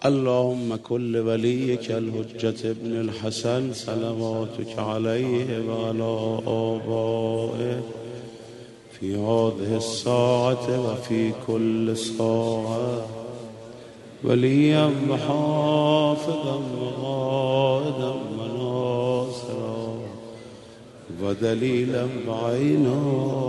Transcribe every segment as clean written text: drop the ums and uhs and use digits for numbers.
اللهم كل وليك الحجة ابن الحسن صلواتك عليه وعلى آبائه في هذه الساعة وفي كل ساعة وليا وحافظا وقائدا وناصرا ودليلا بعينا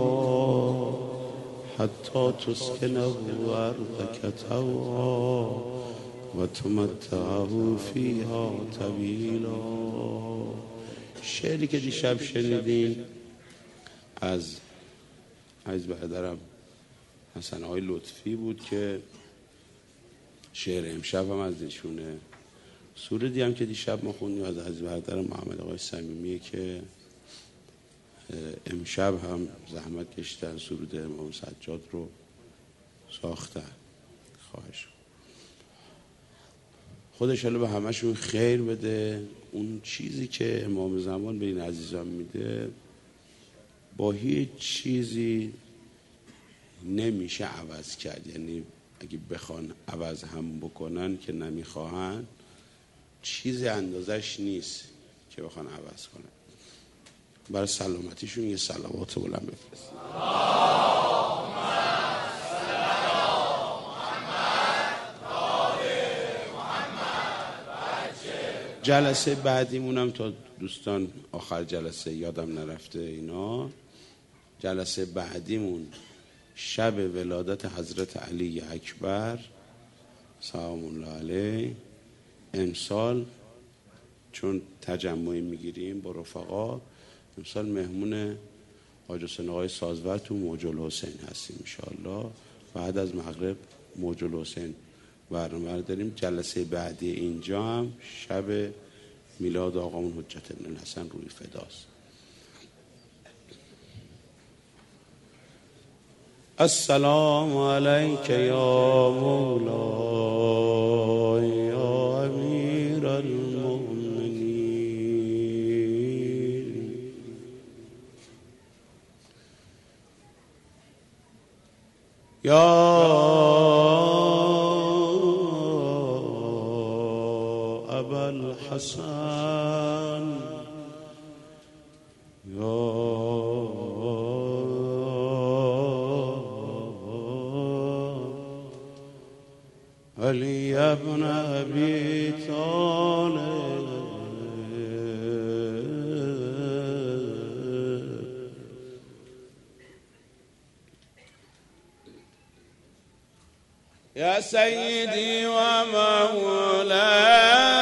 حتى تسكنه أرضك طوعا وتمتعه فيها طویلا. شعری که دیشب شنیدین از برادرم حسن آقای لطفی بود که شعر امشب هم از ایشونه. سرودی هم که دیشب ما خوندیم از برادرم محمد آقای صمیمیه که امشب هم زحمت کشیدن سرود امام سجاد رو ساختن. خواهش خودش حالا به همشون خیر بده. اون چیزی که امام زمان به این عزیزان میده با هیچ چیزی نمیشه عوض کرد. یعنی اگه بخوان عوض هم بکنن که نمیخواهن، چیزی اندازش نیست که بخوان عوض کنن. برای سلامتیشون یه صلوات بلند بفرستید. جلسه بعدیمونم تا دوستان آخر جلسه یادم نرفته اینا، جلسه بعدیمون شب ولادت حضرت علی اکبر سلام الله علیه. امسال چون تجمعی میگیریم با رفقا، امسال مهمون حاج حسین آقای سازور تو موج الحسین هستیم انشاءالله. بعد از مغرب موج الحسین برنامه داریم. جلسه بعدی اینجا هم شب میلاد آقامون حجت ابن الحسن روی فداست. السلام علیک یا مولای یا امیر المؤمنین. یا ابوالحسن یا علی ابن ابی طالب یا سیدی و مولاي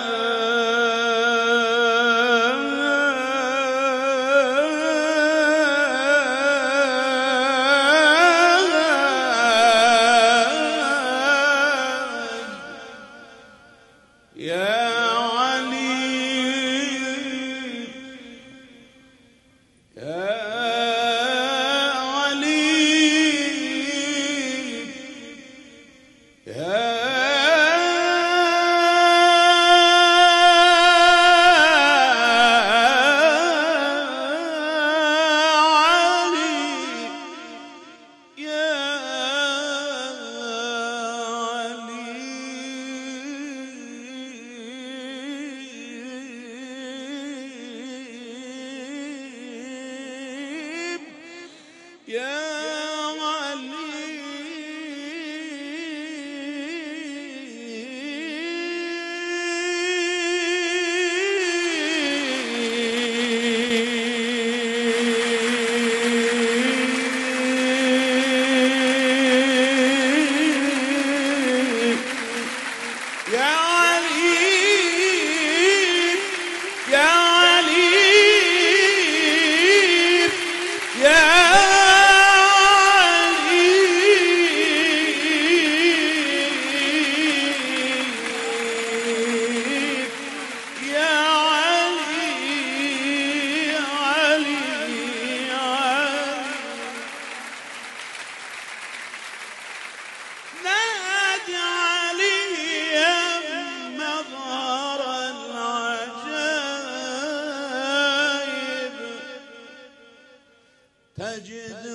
تجد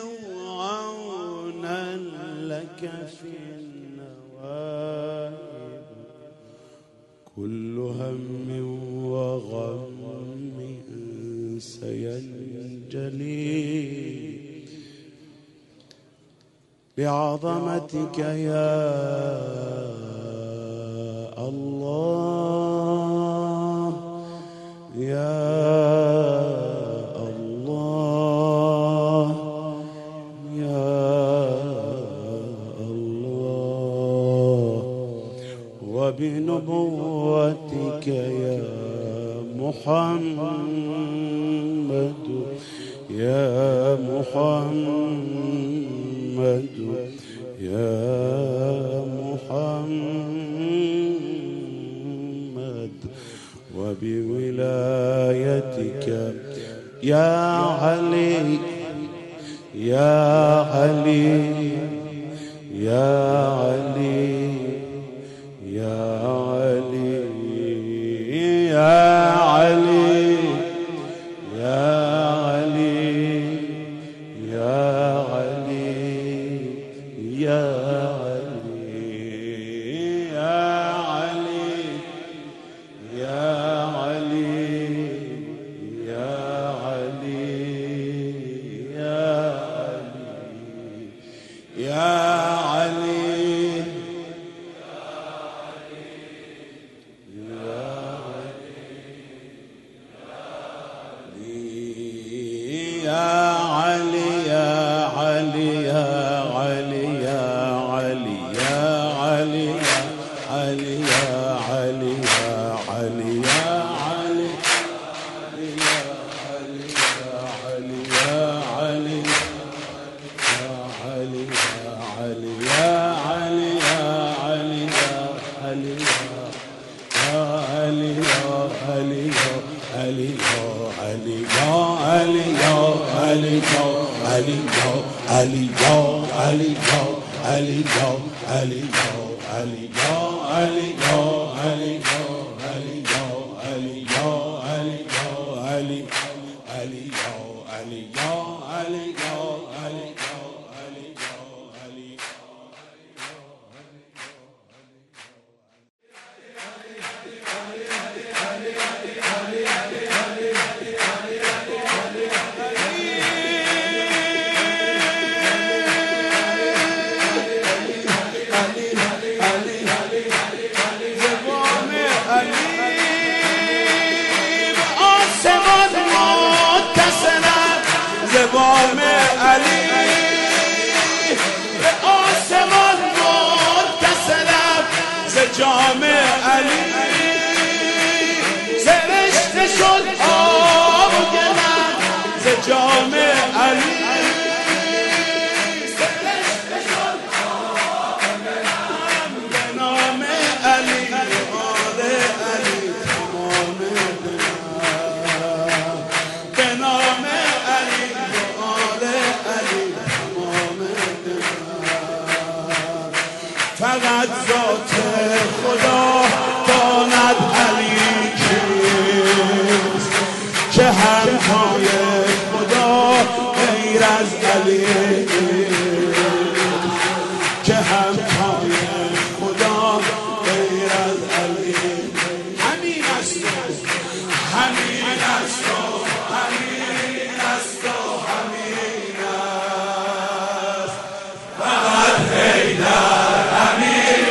عونا لك في النوائب كل هم وغم سينجلي بعظمتك يا الله يا الله يا الله وبنبوتك يا محمد يا محمد يا محمد وبولايتك يا علي يا علي يا علي يا علي يا علي يا علي يا علي يا علي يا علي يا علي يا علي يا علي يا علي زبان علی به آسمان متصلم ز جام علی سرشته شد آب و گلم ز جام علی سرشته شد آب و گلم به نام علی آل علی تمام دلم به نام علی آل علی تمام دلم فقط ذات خدا داند علی کیست که همتای خدا غیر از علی که همتای خدا غیر از علی همین است همین است همین است همین است فقط حیدر امیر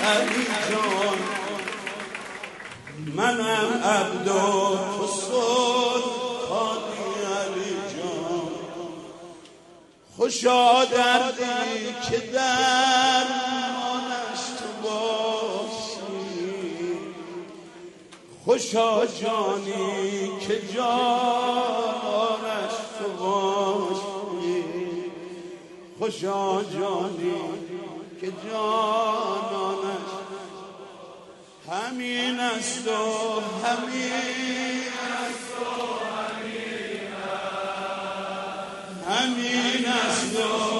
علی جان منم عبد و تو سلطانی علی جان خوشا دردی که درمانش تو باشی خوشا جانی که جانانش تو باشی خوشا جانی که جانانش همین است و همین است و همین است و